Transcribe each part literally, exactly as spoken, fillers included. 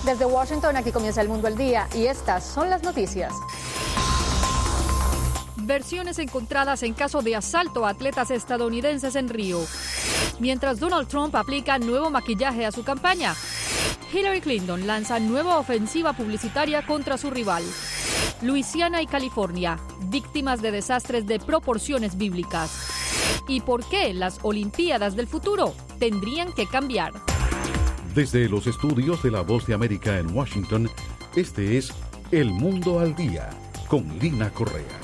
Desde Washington, aquí comienza El Mundo al Día y estas son las noticias. Versiones encontradas en caso de asalto a atletas estadounidenses en Río. Mientras Donald Trump aplica nuevo maquillaje a su campaña. Hillary Clinton lanza nueva ofensiva publicitaria contra su rival. Luisiana y California, víctimas de desastres de proporciones bíblicas. ¿Y por qué las Olimpiadas del futuro tendrían que cambiar? Desde los estudios de La Voz de América en Washington, este es El Mundo al Día, con Lina Correa.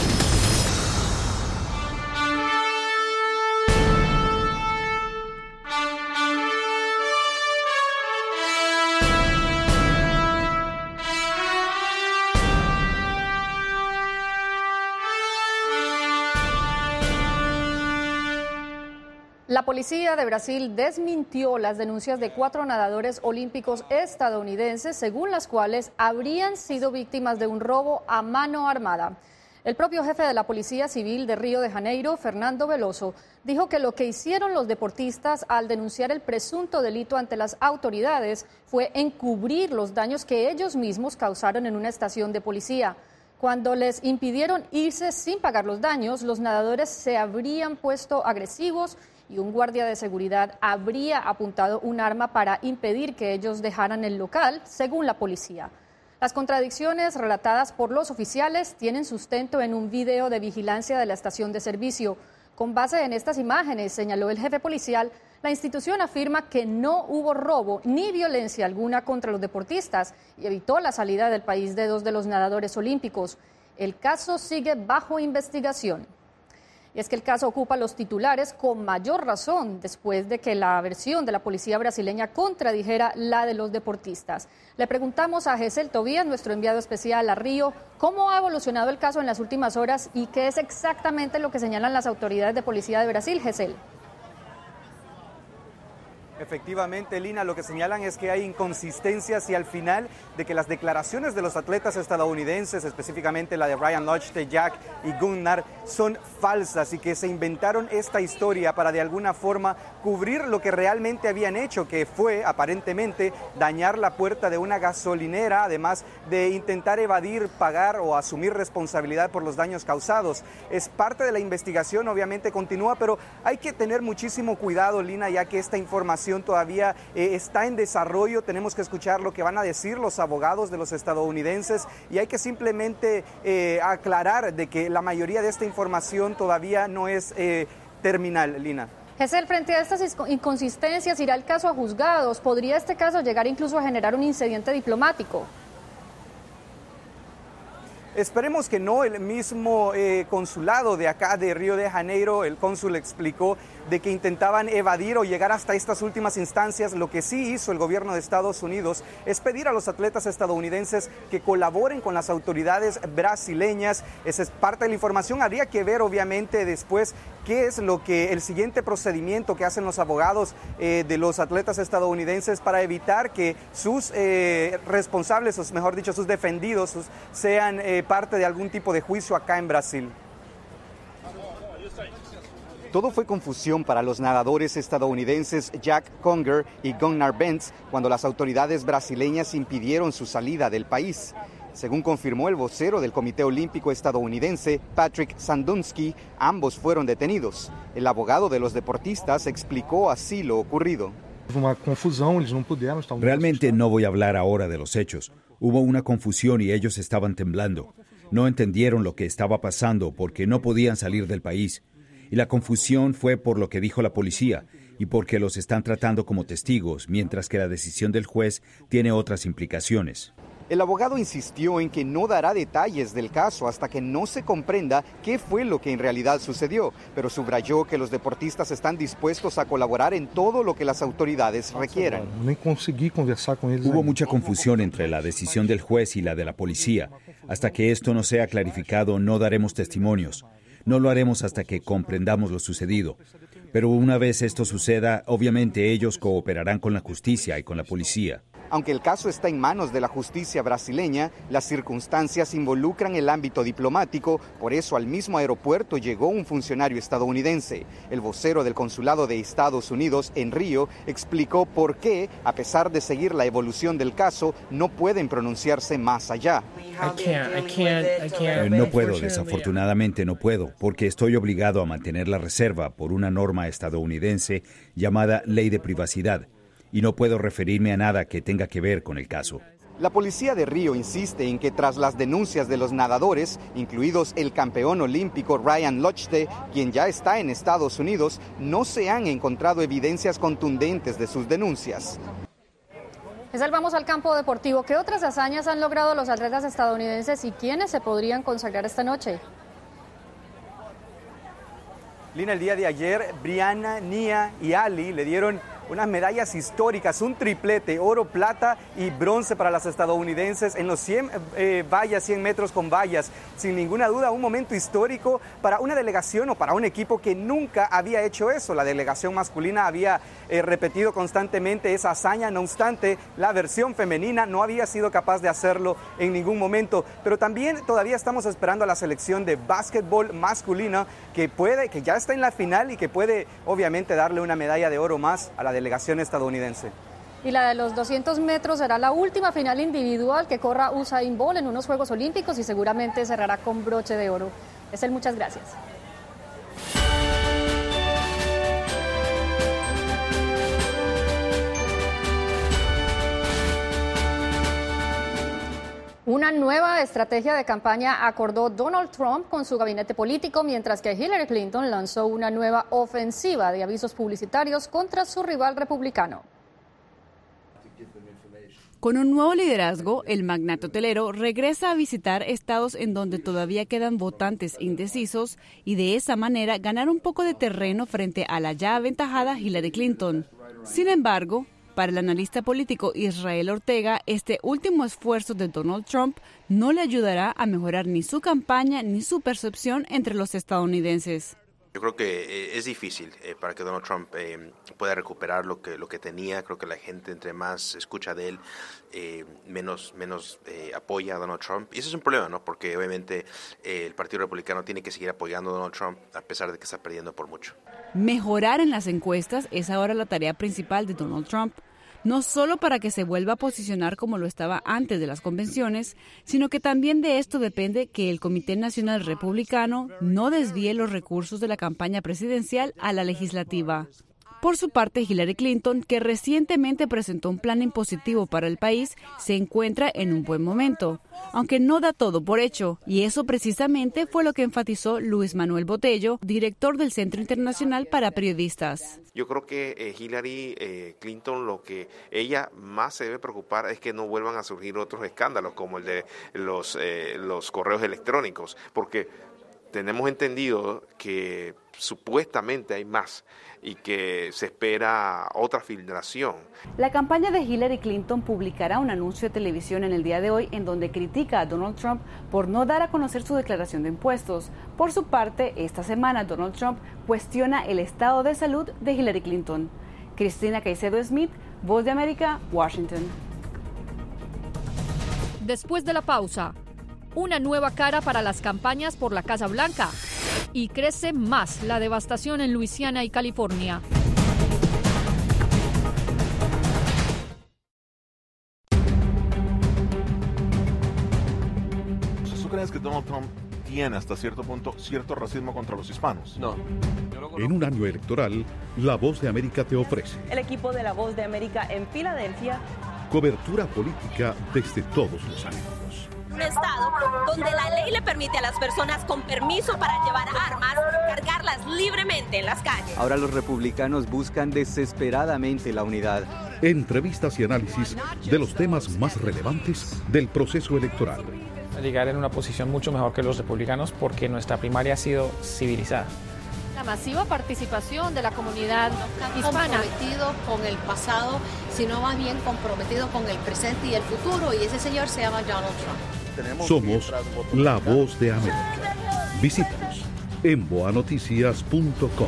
La policía de Brasil desmintió las denuncias de cuatro nadadores olímpicos estadounidenses, según las cuales habrían sido víctimas de un robo a mano armada. El propio jefe de la Policía Civil de Río de Janeiro, Fernando Veloso, dijo que lo que hicieron los deportistas al denunciar el presunto delito ante las autoridades fue encubrir los daños que ellos mismos causaron en una estación de policía. Cuando les impidieron irse sin pagar los daños, los nadadores se habrían puesto agresivos y un guardia de seguridad habría apuntado un arma para impedir que ellos dejaran el local, según la policía. Las contradicciones relatadas por los oficiales tienen sustento en un video de vigilancia de la estación de servicio. Con base en estas imágenes, señaló el jefe policial, la institución afirma que no hubo robo ni violencia alguna contra los deportistas y evitó la salida del país de dos de los nadadores olímpicos. El caso sigue bajo investigación. Y es que el caso ocupa los titulares con mayor razón después de que la versión de la policía brasileña contradijera la de los deportistas. Le preguntamos a Gesell Tobías, nuestro enviado especial a Río, cómo ha evolucionado el caso en las últimas horas y qué es exactamente lo que señalan las autoridades de policía de Brasil. Gesell. Efectivamente, Lina, lo que señalan es que hay inconsistencias y al final de que las declaraciones de los atletas estadounidenses, específicamente la de Ryan Lochte, de Jack y Gunnar, son falsas y que se inventaron esta historia para de alguna forma cubrir lo que realmente habían hecho, que fue aparentemente dañar la puerta de una gasolinera, además de intentar evadir, pagar o asumir responsabilidad por los daños causados. Es parte de la investigación, obviamente continúa, pero hay que tener muchísimo cuidado, Lina, ya que esta información todavía eh, está en desarrollo. Tenemos que escuchar lo que van a decir los abogados de los estadounidenses y hay que simplemente eh, aclarar de que la mayoría de esta información todavía no es eh, terminal, Lina. Gesell, frente a estas inconsistencias, ¿irá el caso a juzgados? ¿Podría este caso llegar incluso a generar un incidente diplomático? Esperemos que no. El mismo eh, consulado de acá de Río de Janeiro, el cónsul explicó de que intentaban evadir o llegar hasta estas últimas instancias. Lo que sí hizo el gobierno de Estados Unidos es pedir a los atletas estadounidenses que colaboren con las autoridades brasileñas. Esa es parte de la información. Habría que ver obviamente después qué es lo que el siguiente procedimiento que hacen los abogados eh, de los atletas estadounidenses para evitar que sus eh, responsables, o mejor dicho, sus defendidos sus, sean eh, parte de algún tipo de juicio acá en Brasil. Todo fue confusión para los nadadores estadounidenses Jack Conger y Gunnar Bentz cuando las autoridades brasileñas impidieron su salida del país. Según confirmó el vocero del Comité Olímpico estadounidense, Patrick Sandunsky, ambos fueron detenidos. El abogado de los deportistas explicó así lo ocurrido. Realmente no voy a hablar ahora de los hechos. Hubo una confusión y ellos estaban temblando. No entendieron lo que estaba pasando porque no podían salir del país. Y la confusión fue por lo que dijo la policía y porque los están tratando como testigos, mientras que la decisión del juez tiene otras implicaciones. El abogado insistió en que no dará detalles del caso hasta que no se comprenda qué fue lo que en realidad sucedió, pero subrayó que los deportistas están dispuestos a colaborar en todo lo que las autoridades requieran. Hubo mucha confusión entre la decisión del juez y la de la policía. Hasta que esto no sea clarificado, no daremos testimonios. No lo haremos hasta que comprendamos lo sucedido. Pero una vez esto suceda, obviamente ellos cooperarán con la justicia y con la policía. Aunque el caso está en manos de la justicia brasileña, las circunstancias involucran el ámbito diplomático, por eso al mismo aeropuerto llegó un funcionario estadounidense. El vocero del Consulado de Estados Unidos en Río explicó por qué, a pesar de seguir la evolución del caso, no pueden pronunciarse más allá. No puedo, desafortunadamente no puedo, porque estoy obligado a mantener la reserva por una norma estadounidense llamada Ley de Privacidad, y no puedo referirme a nada que tenga que ver con el caso. La policía de Río insiste en que tras las denuncias de los nadadores, incluidos el campeón olímpico Ryan Lochte, quien ya está en Estados Unidos, no se han encontrado evidencias contundentes de sus denuncias. Giselle, vamos al campo deportivo. ¿Qué otras hazañas han logrado los atletas estadounidenses y quiénes se podrían consagrar esta noche? Lina, el día de ayer, Brianna, Nia y Ali le dieron unas medallas históricas, un triplete, oro, plata y bronce para las estadounidenses en los cien eh, vallas, cien metros con vallas. Sin ninguna duda, un momento histórico para una delegación o para un equipo que nunca había hecho eso. La delegación masculina había eh, repetido constantemente esa hazaña, no obstante, la versión femenina no había sido capaz de hacerlo en ningún momento. Pero también todavía estamos esperando a la selección de básquetbol masculina que puede, que ya está en la final y que puede obviamente darle una medalla de oro más a la delegación estadounidense. Y la de los doscientos metros será la última final individual que corra Usain Bolt en unos Juegos Olímpicos y seguramente cerrará con broche de oro. Esel, muchas gracias. Una nueva estrategia de campaña acordó Donald Trump con su gabinete político, mientras que Hillary Clinton lanzó una nueva ofensiva de avisos publicitarios contra su rival republicano. Con un nuevo liderazgo, el magnate hotelero regresa a visitar estados en donde todavía quedan votantes indecisos y de esa manera ganar un poco de terreno frente a la ya aventajada Hillary Clinton. Sin embargo, para el analista político Israel Ortega, este último esfuerzo de Donald Trump no le ayudará a mejorar ni su campaña ni su percepción entre los estadounidenses. Yo creo que eh, es difícil eh, para que Donald Trump eh, pueda recuperar lo que lo que tenía. Creo que la gente, entre más escucha de él, eh, menos menos eh, apoya a Donald Trump. Y eso es un problema, ¿no? Porque obviamente eh, el Partido Republicano tiene que seguir apoyando a Donald Trump a pesar de que está perdiendo por mucho. Mejorar en las encuestas es ahora la tarea principal de Donald Trump. No solo para que se vuelva a posicionar como lo estaba antes de las convenciones, sino que también de esto depende que el Comité Nacional Republicano no desvíe los recursos de la campaña presidencial a la legislativa. Por su parte, Hillary Clinton, que recientemente presentó un plan impositivo para el país, se encuentra en un buen momento, aunque no da todo por hecho, y eso precisamente fue lo que enfatizó Luis Manuel Botello, director del Centro Internacional para Periodistas. Yo creo que eh, Hillary eh, Clinton, lo que ella más se debe preocupar es que no vuelvan a surgir otros escándalos como el de los, eh, los correos electrónicos, porque tenemos entendido que supuestamente hay más y que se espera otra filtración. La campaña de Hillary Clinton publicará un anuncio de televisión en el día de hoy en donde critica a Donald Trump por no dar a conocer su declaración de impuestos. Por su parte, esta semana Donald Trump cuestiona el estado de salud de Hillary Clinton. Cristina Caicedo Smith, Voz de América, Washington. Después de la pausa, una nueva cara para las campañas por la Casa Blanca y crece más la devastación en Luisiana y California. ¿Tú crees que Donald Trump tiene hasta cierto punto cierto racismo contra los hispanos? No. En un año electoral, La Voz de América te ofrece el equipo de La Voz de América en Filadelfia. Cobertura política desde todos los ángulos. Un estado donde la ley le permite a las personas con permiso para llevar armas cargarlas libremente en las calles. Ahora los republicanos buscan desesperadamente la unidad. Entrevistas y análisis de los temas más relevantes del proceso electoral. Llegar en una posición mucho mejor que los republicanos porque nuestra primaria ha sido civilizada. La masiva participación de la comunidad hispana. Comprometido con el pasado, sino más bien comprometido con el presente y el futuro, y ese señor se llama Donald Trump. Somos La Voz de América. Visítanos en boa noticias punto com.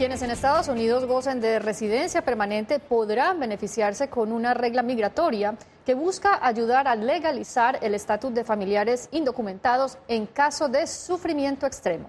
Quienes en Estados Unidos gocen de residencia permanente podrán beneficiarse con una regla migratoria que busca ayudar a legalizar el estatus de familiares indocumentados en caso de sufrimiento extremo.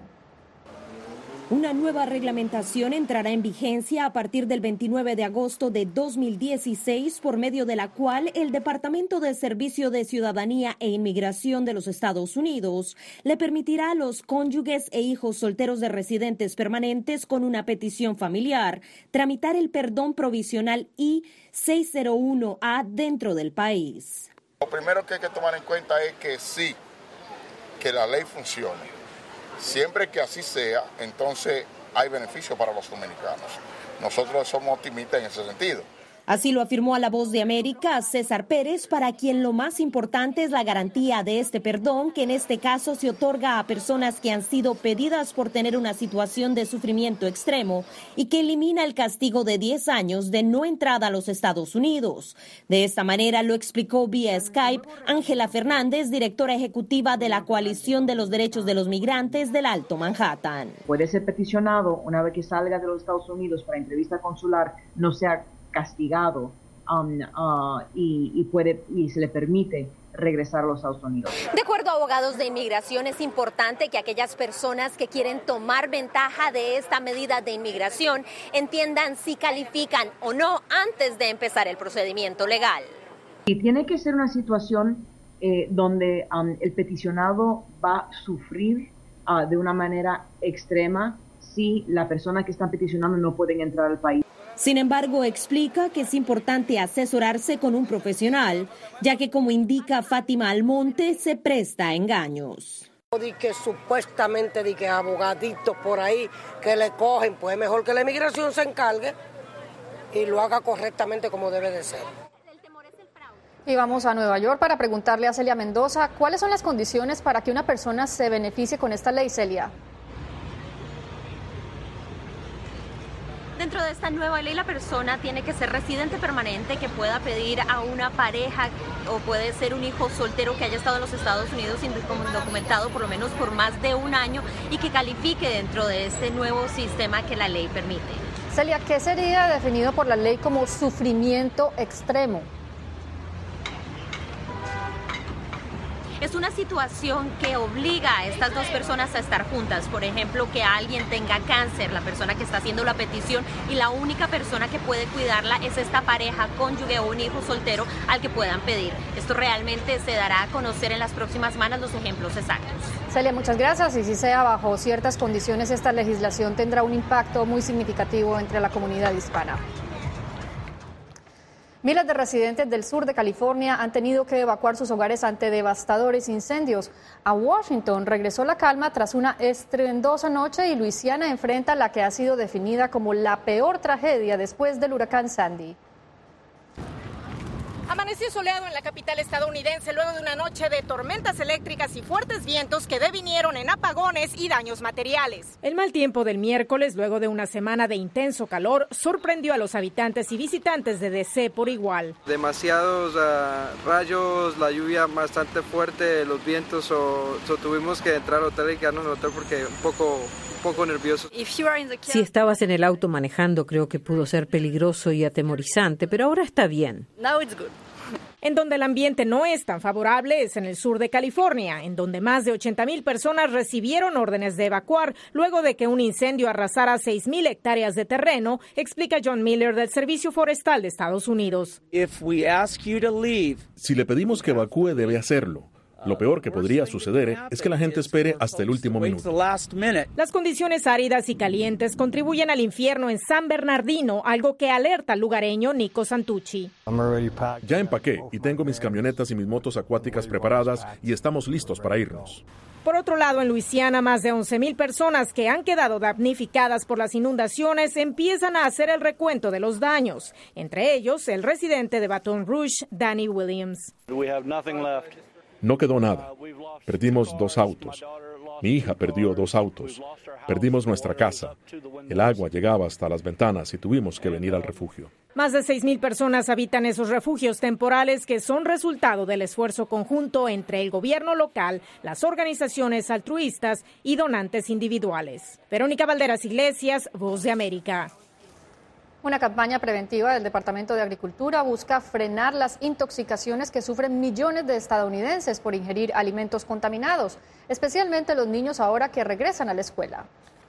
Una nueva reglamentación entrará en vigencia a partir del veintinueve de agosto de dos mil dieciséis, por medio de la cual el Departamento de Servicio de Ciudadanía e Inmigración de los Estados Unidos le permitirá a los cónyuges e hijos solteros de residentes permanentes con una petición familiar tramitar el perdón provisional I seiscientos uno A dentro del país. Lo primero que hay que tomar en cuenta es que sí, que la ley funcione. Siempre que así sea, entonces hay beneficio para los dominicanos. Nosotros somos optimistas en ese sentido. Así lo afirmó a La Voz de América César Pérez, para quien lo más importante es la garantía de este perdón, que en este caso se otorga a personas que han sido pedidas por tener una situación de sufrimiento extremo y que elimina el castigo de diez años de no entrada a los Estados Unidos. De esta manera lo explicó vía Skype Ángela Fernández, directora ejecutiva de la Coalición de los Derechos de los Migrantes del Alto Manhattan. Puede ser peticionado una vez que salga de los Estados Unidos para entrevista consular, no sea castigado um, uh, y, y, puede, y se le permite regresar a los Estados Unidos. De acuerdo a abogados de inmigración, es importante que aquellas personas que quieren tomar ventaja de esta medida de inmigración entiendan si califican o no antes de empezar el procedimiento legal. Y tiene que ser una situación eh, donde um, el peticionado va a sufrir uh, de una manera extrema si la persona que están peticionando no pueden entrar al país. Sin embargo, explica que es importante asesorarse con un profesional, ya que, como indica Fátima Almonte, se presta a engaños. Di que supuestamente di que abogaditos por ahí que le cogen, pues mejor que la inmigración se encargue y lo haga correctamente como debe de ser. Y vamos a Nueva York para preguntarle a Celia Mendoza, ¿cuáles son las condiciones para que una persona se beneficie con esta ley, Celia? Dentro de esta nueva ley, la persona tiene que ser residente permanente, que pueda pedir a una pareja o puede ser un hijo soltero que haya estado en los Estados Unidos indocumentado por lo menos por más de un año y que califique dentro de este nuevo sistema que la ley permite. Celia, ¿qué sería definido por la ley como sufrimiento extremo? Es una situación que obliga a estas dos personas a estar juntas. Por ejemplo, que alguien tenga cáncer, la persona que está haciendo la petición, y la única persona que puede cuidarla es esta pareja, cónyuge o un hijo soltero al que puedan pedir. Esto realmente se dará a conocer en las próximas semanas los ejemplos exactos. Celia, muchas gracias. Y si sea bajo ciertas condiciones, esta legislación tendrá un impacto muy significativo entre la comunidad hispana. Miles de residentes del sur de California han tenido que evacuar sus hogares ante devastadores incendios. A Washington regresó la calma tras una estruendosa noche y Luisiana enfrenta la que ha sido definida como la peor tragedia después del huracán Sandy. Amaneció soleado en la capital estadounidense luego de una noche de tormentas eléctricas y fuertes vientos que devinieron en apagones y daños materiales. El mal tiempo del miércoles, luego de una semana de intenso calor, sorprendió a los habitantes y visitantes de D C por igual. Demasiados uh, rayos, la lluvia bastante fuerte, los vientos, o so, so tuvimos que entrar al hotel y quedarnos en el hotel porque un poco... poco nervioso. Si estabas en el auto manejando, creo que pudo ser peligroso y atemorizante, pero ahora está bien. En donde el ambiente no es tan favorable es en el sur de California, en donde más de ochenta mil personas recibieron órdenes de evacuar luego de que un incendio arrasara seis mil hectáreas de terreno, explica John Miller del Servicio Forestal de Estados Unidos. Si le pedimos que evacúe, debe hacerlo. Lo peor que podría suceder es que la gente espere hasta el último minuto. Las condiciones áridas y calientes contribuyen al infierno en San Bernardino, algo que alerta al lugareño Nico Santucci. Ya empaqué y tengo mis camionetas y mis motos acuáticas preparadas y estamos listos para irnos. Por otro lado, en Luisiana, más de once mil personas que han quedado damnificadas por las inundaciones empiezan a hacer el recuento de los daños. Entre ellos, el residente de Baton Rouge, Danny Williams. No quedó nada. Perdimos dos autos. Mi hija perdió dos autos. Perdimos nuestra casa. El agua llegaba hasta las ventanas y tuvimos que venir al refugio. Más de seis mil personas habitan esos refugios temporales que son resultado del esfuerzo conjunto entre el gobierno local, las organizaciones altruistas y donantes individuales. Verónica Valderas Iglesias, Voz de América. Una campaña preventiva del Departamento de Agricultura busca frenar las intoxicaciones que sufren millones de estadounidenses por ingerir alimentos contaminados, especialmente los niños ahora que regresan a la escuela.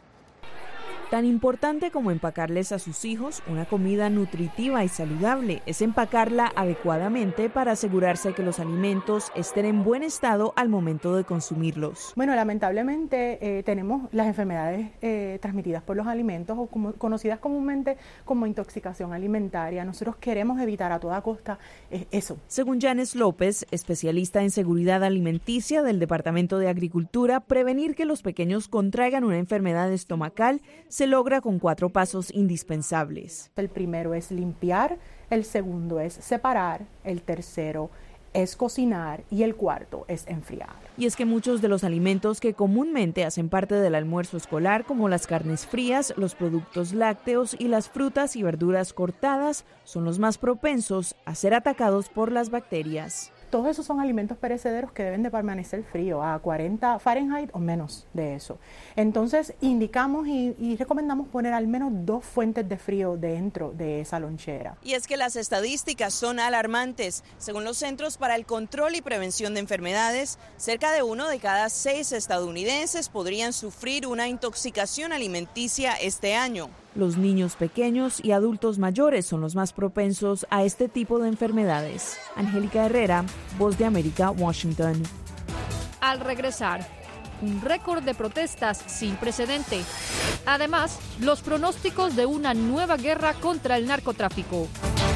Tan importante como empacarles a sus hijos una comida nutritiva y saludable es empacarla adecuadamente para asegurarse que los alimentos estén en buen estado al momento de consumirlos. Bueno, lamentablemente eh, tenemos las enfermedades eh, transmitidas por los alimentos o como, conocidas comúnmente como intoxicación alimentaria. Nosotros queremos evitar a toda costa eh, eso. Según Janes López, especialista en seguridad alimenticia del Departamento de Agricultura, prevenir que los pequeños contraigan una enfermedad estomacal se logra con cuatro pasos indispensables. El primero es limpiar, el segundo es separar, el tercero es cocinar y el cuarto es enfriar. Y es que muchos de los alimentos que comúnmente hacen parte del almuerzo escolar, como las carnes frías, los productos lácteos y las frutas y verduras cortadas, son los más propensos a ser atacados por las bacterias. Todos esos son alimentos perecederos que deben de permanecer fríos a cuarenta Fahrenheit o menos de eso. Entonces indicamos y, y recomendamos poner al menos dos fuentes de frío dentro de esa lonchera. Y es que las estadísticas son alarmantes. Según los Centros para el Control y Prevención de Enfermedades, cerca de uno de cada seis estadounidenses podrían sufrir una intoxicación alimenticia este año. Los niños pequeños y adultos mayores son los más propensos a este tipo de enfermedades. Angélica Herrera, Voz de América, Washington. Al regresar, un récord de protestas sin precedente. Además, los pronósticos de una nueva guerra contra el narcotráfico.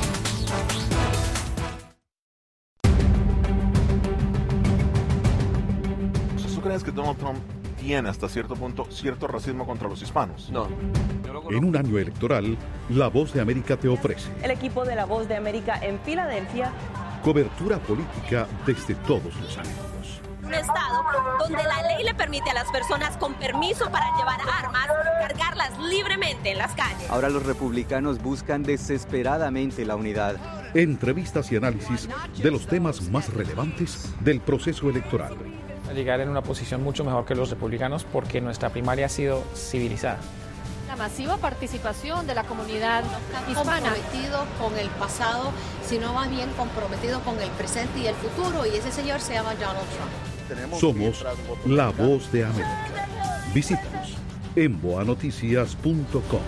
¿Tú crees que Donald Trump tiene hasta cierto punto cierto racismo contra los hispanos? No. En un año electoral, La Voz de América te ofrece El equipo de La Voz de América en Filadelfia. cobertura política desde todos los ángulos. Un estado donde la ley le permite a las personas con permiso para llevar armas cargarlas libremente en las calles. Ahora los republicanos buscan desesperadamente la unidad. Entrevistas y análisis de los temas más relevantes del proceso electoral. Llegar en una posición mucho mejor que los republicanos porque nuestra primaria ha sido civilizada. La masiva participación de la comunidad hispana. Comprometido con el pasado, sino más bien comprometido con el presente y el futuro, y ese señor se llama Donald Trump. Somos La Voz de América. Visítanos en boa noticias punto com.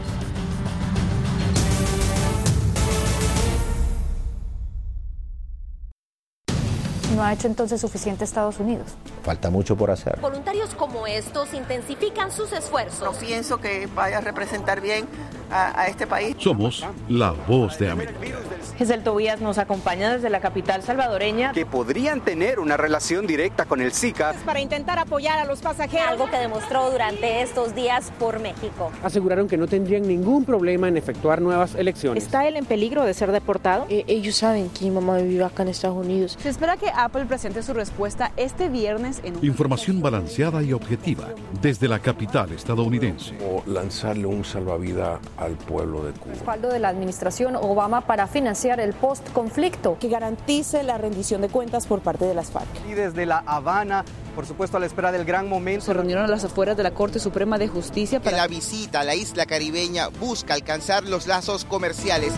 ¿No ha hecho entonces suficiente Estados Unidos? Falta mucho por hacer. Voluntarios como estos intensifican sus esfuerzos. No pienso que vaya a representar bien a, a este país. Somos La Voz de América. Giselle Tobías nos acompaña desde la capital salvadoreña. Que podrían tener una relación directa con el Zika. Para intentar apoyar a los pasajeros. Algo que demostró durante estos días por México. Aseguraron que no tendrían ningún problema en efectuar nuevas elecciones. ¿Está él en peligro de ser deportado? Eh, ellos saben que mi mamá vive acá en Estados Unidos. Se espera que Apple presente su respuesta este viernes en un... Información balanceada y objetiva desde la capital estadounidense. O lanzarle un salvavidas al pueblo de Cuba. Respaldo de la administración Obama para financiar el post-conflicto. Que garantice la rendición de cuentas por parte de las FARC. Y desde La Habana, por supuesto a la espera del gran momento. Se reunieron a las afueras de la Corte Suprema de Justicia para... La visita a la isla caribeña busca alcanzar los lazos comerciales.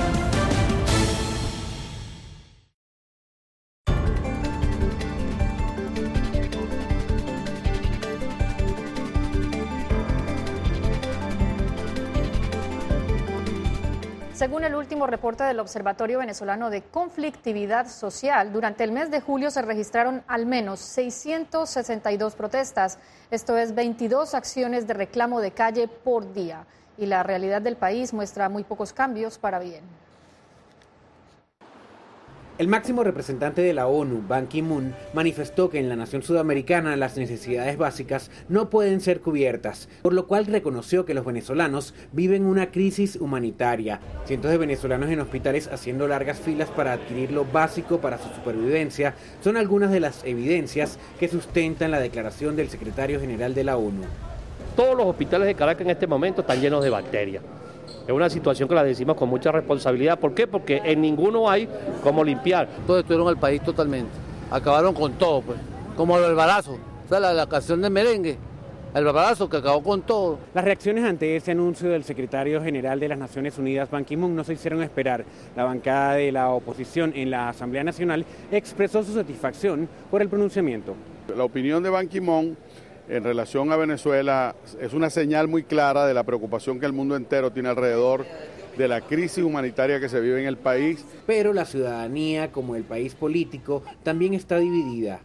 Según el último reporte del Observatorio Venezolano de Conflictividad Social, durante el mes de julio se registraron al menos seiscientas sesenta y dos protestas, esto es veintidós acciones de reclamo de calle por día. Y la realidad del país muestra muy pocos cambios para bien. El máximo representante de la ONU, Ban Ki-moon, manifestó que en la nación sudamericana las necesidades básicas no pueden ser cubiertas, por lo cual reconoció que los venezolanos viven una crisis humanitaria. Cientos de venezolanos en hospitales haciendo largas filas para adquirir lo básico para su supervivencia son algunas de las evidencias que sustentan la declaración del secretario general de la ONU. Todos los hospitales de Caracas en este momento están llenos de bacterias. Es una situación que la decimos con mucha responsabilidad. ¿Por qué? Porque en ninguno hay cómo limpiar. Todos destruyeron el país totalmente. Acabaron con todo, pues. Como el balazo. O sea, la, la canción de merengue. El balazo que acabó con todo. Las reacciones ante ese anuncio del secretario general de las Naciones Unidas, Ban Ki-moon, no se hicieron esperar. La bancada de la oposición en la Asamblea Nacional expresó su satisfacción por el pronunciamiento. La opinión de Ban Ki-moon en relación a Venezuela es una señal muy clara de la preocupación que el mundo entero tiene alrededor de la crisis humanitaria que se vive en el país. Pero la ciudadanía, como el país político, también está dividida.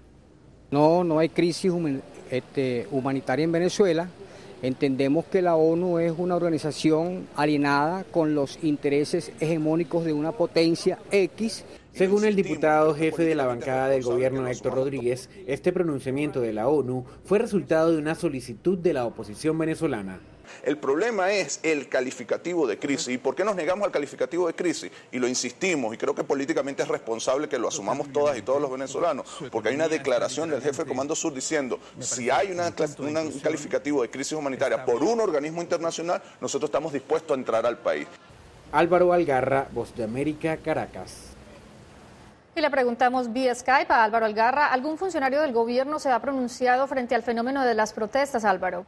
No, no hay crisis este, humanitaria en Venezuela. Entendemos que la ONU es una organización alienada con los intereses hegemónicos de una potencia X. Según el diputado jefe de la bancada del gobierno Héctor Rodríguez, este pronunciamiento de la ONU fue resultado de una solicitud de la oposición venezolana. El problema es el calificativo de crisis. ¿Y por qué nos negamos al calificativo de crisis? Y lo insistimos, y creo que políticamente es responsable que lo asumamos todas y todos los venezolanos, porque hay una declaración del jefe del Comando Sur diciendo, si hay una, una, un calificativo de crisis humanitaria por un organismo internacional, nosotros estamos dispuestos a entrar al país. Álvaro Algarra, Voz de América, Caracas. Y le preguntamos vía Skype a Álvaro Algarra, ¿algún funcionario del gobierno se ha pronunciado frente al fenómeno de las protestas, Álvaro?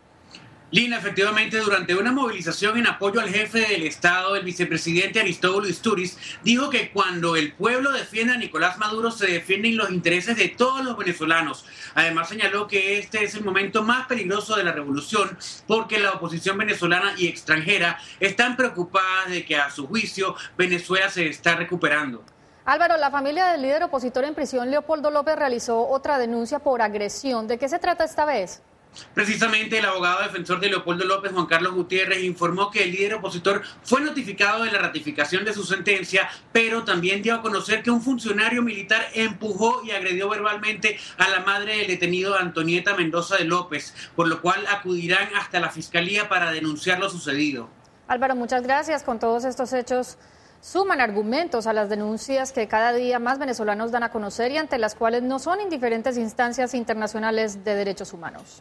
Lina, efectivamente, durante una movilización en apoyo al jefe del Estado, el vicepresidente Aristóbulo Istúriz, dijo que cuando el pueblo defiende a Nicolás Maduro se defienden los intereses de todos los venezolanos. Además señaló que este es el momento más peligroso de la revolución porque la oposición venezolana y extranjera están preocupadas de que a su juicio Venezuela se está recuperando. Álvaro, la familia del líder opositor en prisión, Leopoldo López, realizó otra denuncia por agresión. ¿De qué se trata esta vez? Precisamente el abogado defensor de Leopoldo López, Juan Carlos Gutiérrez, informó que el líder opositor fue notificado de la ratificación de su sentencia, pero también dio a conocer que un funcionario militar empujó y agredió verbalmente a la madre del detenido Antonieta Mendoza de López, por lo cual acudirán hasta la fiscalía para denunciar lo sucedido. Álvaro, muchas gracias. Con todos estos hechos suman argumentos a las denuncias que cada día más venezolanos dan a conocer y ante las cuales no son indiferentes instancias internacionales de derechos humanos.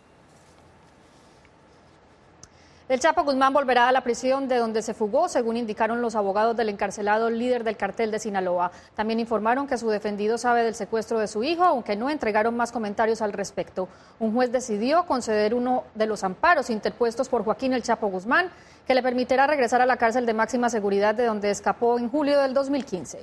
El Chapo Guzmán volverá a la prisión de donde se fugó, según indicaron los abogados del encarcelado líder del cartel de Sinaloa. También informaron que su defendido sabe del secuestro de su hijo, aunque no entregaron más comentarios al respecto. Un juez decidió conceder uno de los amparos interpuestos por Joaquín El Chapo Guzmán, que le permitirá regresar a la cárcel de máxima seguridad de donde escapó en julio del dos mil quince.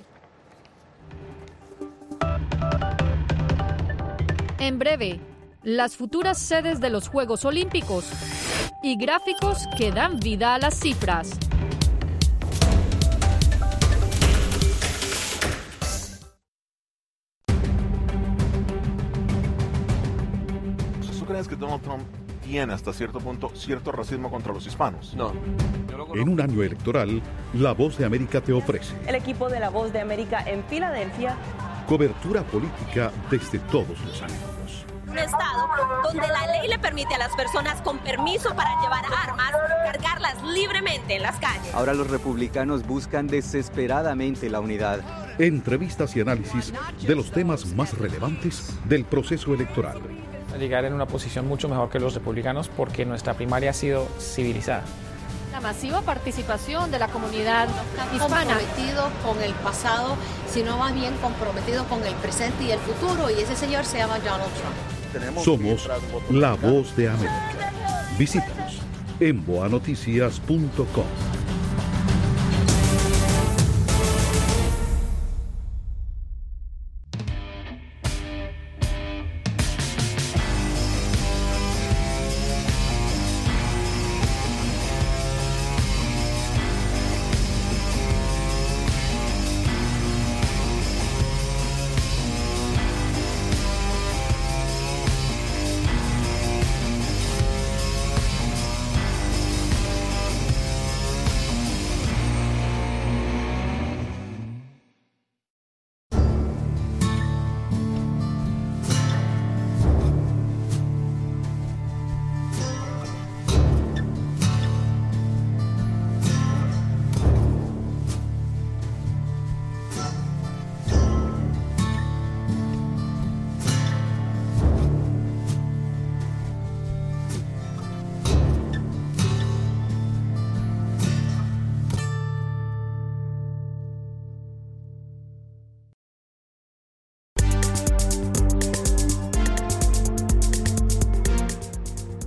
En breve, las futuras sedes de los Juegos Olímpicos y gráficos que dan vida a las cifras. ¿Tú crees que Donald Trump tiene hasta cierto punto cierto racismo contra los hispanos? No. En un año electoral, La Voz de América te ofrece El equipo de La Voz de América en Filadelfia. cobertura política desde todos los ángulos. Un estado donde la ley le permite a las personas con permiso para llevar armas cargarlas libremente en las calles. Ahora los republicanos buscan desesperadamente la unidad. Entrevistas y análisis de los temas más relevantes del proceso electoral. Llegar en una posición mucho mejor que los republicanos porque nuestra primaria ha sido civilizada. La masiva participación de la comunidad hispana. Comprometido con el pasado, sino más bien comprometido con el presente y el futuro, y ese señor se llama Donald Trump. Somos La Voz de América. Visítanos en boa noticias punto com.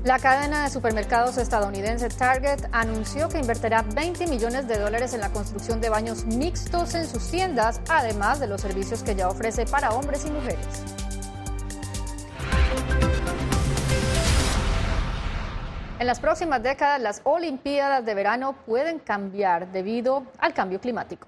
La cadena de supermercados estadounidense Target anunció que invertirá veinte millones de dólares en la construcción de baños mixtos en sus tiendas, además de los servicios que ya ofrece para hombres y mujeres. En las próximas décadas, las Olimpiadas de verano pueden cambiar debido al cambio climático.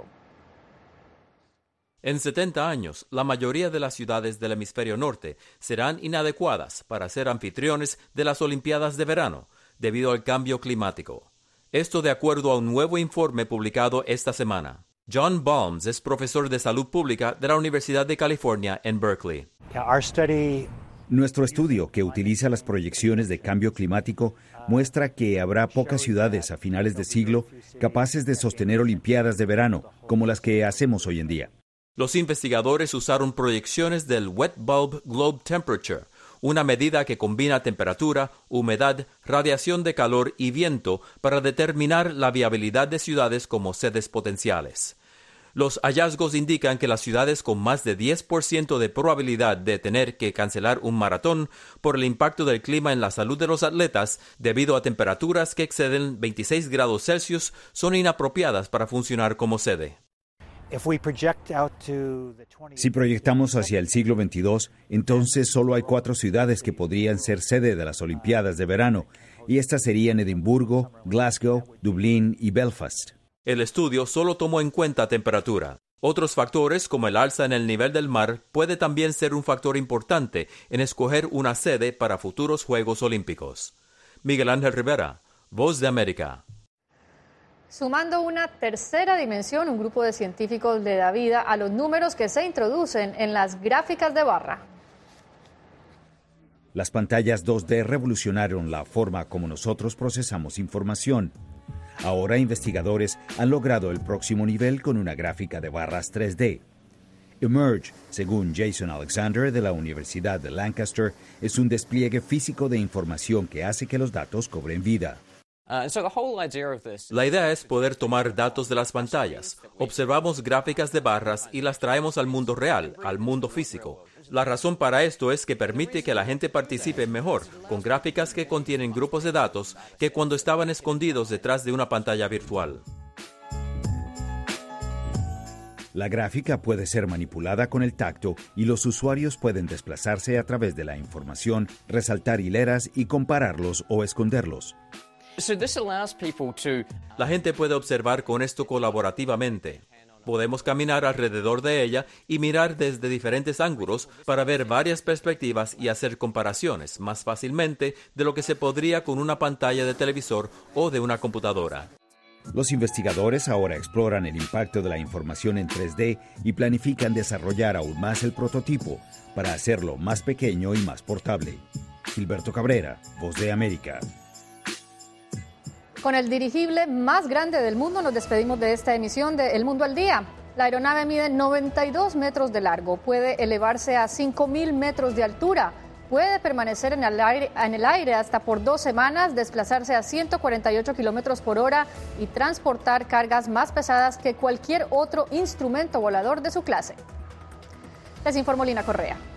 En setenta años, la mayoría de las ciudades del hemisferio norte serán inadecuadas para ser anfitriones de las Olimpiadas de verano, debido al cambio climático. Esto de acuerdo a un nuevo informe publicado esta semana. John Balmes es profesor de salud pública de la Universidad de California en Berkeley. Nuestro estudio, que utiliza las proyecciones de cambio climático, muestra que habrá pocas ciudades a finales de siglo capaces de sostener Olimpiadas de verano, como las que hacemos hoy en día. Los investigadores usaron proyecciones del Wet Bulb Globe Temperature, una medida que combina temperatura, humedad, radiación de calor y viento para determinar la viabilidad de ciudades como sedes potenciales. Los hallazgos indican que las ciudades con más de diez por ciento de probabilidad de tener que cancelar un maratón por el impacto del clima en la salud de los atletas debido a temperaturas que exceden veintiséis grados Celsius son inapropiadas para funcionar como sede. Si proyectamos hacia el siglo veintidós, entonces solo hay cuatro ciudades que podrían ser sede de las Olimpiadas de verano, y estas serían Edimburgo, Glasgow, Dublín y Belfast. El estudio solo tomó en cuenta temperatura. Otros factores, como el alza en el nivel del mar, puede también ser un factor importante en escoger una sede para futuros Juegos Olímpicos. Miguel Ángel Rivera, Voz de América. Sumando una tercera dimensión, un grupo de científicos le da vida a los números que se introducen en las gráficas de barra. Las pantallas dos D revolucionaron la forma como nosotros procesamos información. Ahora investigadores han logrado el próximo nivel con una gráfica de barras tres D. Emerge, según Jason Alexander de la Universidad de Lancaster, es un despliegue físico de información que hace que los datos cobren vida. La idea es poder tomar datos de las pantallas. Observamos gráficas de barras y las traemos al mundo real, al mundo físico. La razón para esto es que permite que la gente participe mejor con gráficas que contienen grupos de datos que cuando estaban escondidos detrás de una pantalla virtual. La gráfica puede ser manipulada con el tacto y los usuarios pueden desplazarse a través de la información, resaltar hileras y compararlos o esconderlos. La gente puede observar con esto colaborativamente. Podemos caminar alrededor de ella y mirar desde diferentes ángulos para ver varias perspectivas y hacer comparaciones más fácilmente de lo que se podría con una pantalla de televisor o de una computadora. Los investigadores ahora exploran el impacto de la información en tres D y planifican desarrollar aún más el prototipo para hacerlo más pequeño y más portable. Gilberto Cabrera, Voz de América. Con el dirigible más grande del mundo nos despedimos de esta emisión de El Mundo al Día. La aeronave mide noventa y dos metros de largo, puede elevarse a cinco mil metros de altura, puede permanecer en el, aire, en el aire hasta por dos semanas, desplazarse a ciento cuarenta y ocho kilómetros por hora y transportar cargas más pesadas que cualquier otro instrumento volador de su clase. Les informó Lina Correa.